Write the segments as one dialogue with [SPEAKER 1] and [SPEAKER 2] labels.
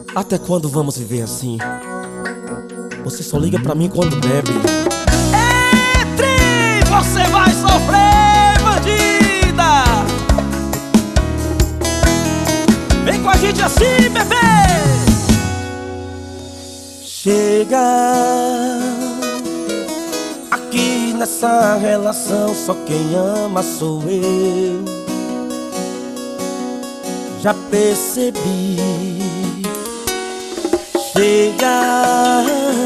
[SPEAKER 1] Até quando vamos viver assim? Você só liga pra mim quando bebe.
[SPEAKER 2] Entre, você vai sofrer, bandida. Vem com a gente assim, bebê.
[SPEAKER 1] Chega. Aqui nessa relação só quem ama sou eu. Já percebi. Chega.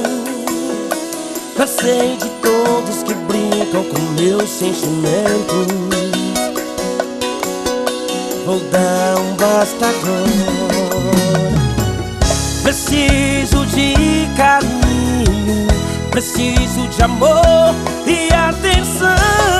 [SPEAKER 1] Cansei de todos que brincam com meus sentimentos. Vou dar um basta agora. Preciso de carinho, preciso de amor e atenção.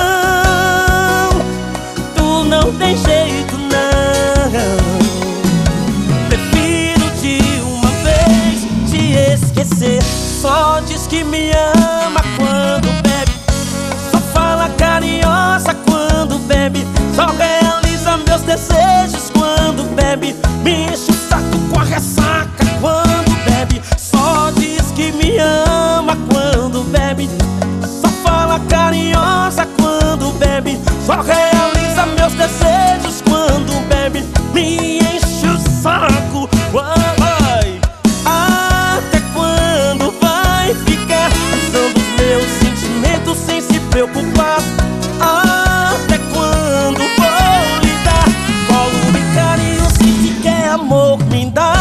[SPEAKER 1] Tu não tem jeito não. Prefiro de uma vez te esquecer. Só diz que me ama quando bebe. Só fala carinhosa quando bebe. Só realiza meus desejos quando bebe. Me enche o saco com a ressaca quando bebe. Só diz que me ama quando bebe. Só fala carinhosa quando bebe. Só realiza meus desejos quando bebe. Me enche o saco quando vai. Até quando vai ficar usando os meus sentimentos sem se preocupar? Até quando vou lhe dar colo e carinho se sequer amor me dá?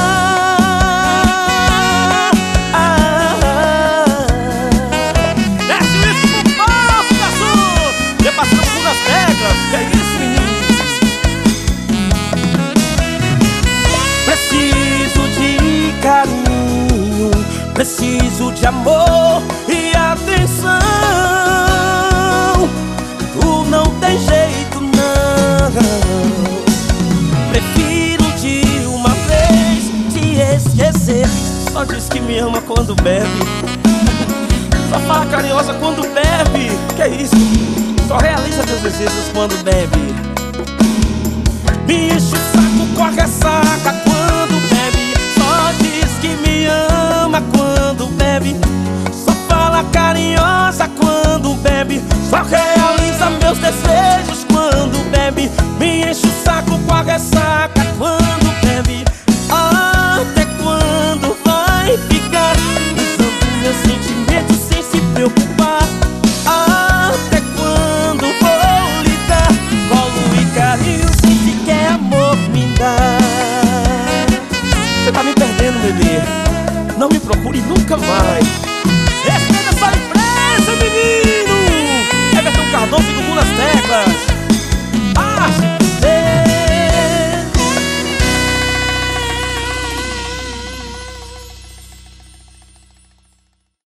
[SPEAKER 2] Desce isso pro palco, garçom. Repassando por nas regras. Que é isso, menino?
[SPEAKER 1] Preciso de carinho, preciso de amor e atenção. Tu não tem jeito não. Prefiro de uma vez te esquecer. Só diz que me ama quando bebe. Só fala carinhosa quando bebe. Que é isso? Só realiza meus desejos quando bebe. Me enche o saco com a ressaca quando bebe. Só diz que me ama quando bebe. Só fala carinhosa quando bebe. Só realiza meus desejos quando bebe. Me enche o saco com a ressaca quando bebe. Até quando vai ficar usando meus sentimentos sem se preocupar? Até quando vou lhe dar colo e carinho sem sequer amor me dar? Você tá me perdendo, bebê. Não me procure nunca mais.
[SPEAKER 2] Respeita essa empresa, menino.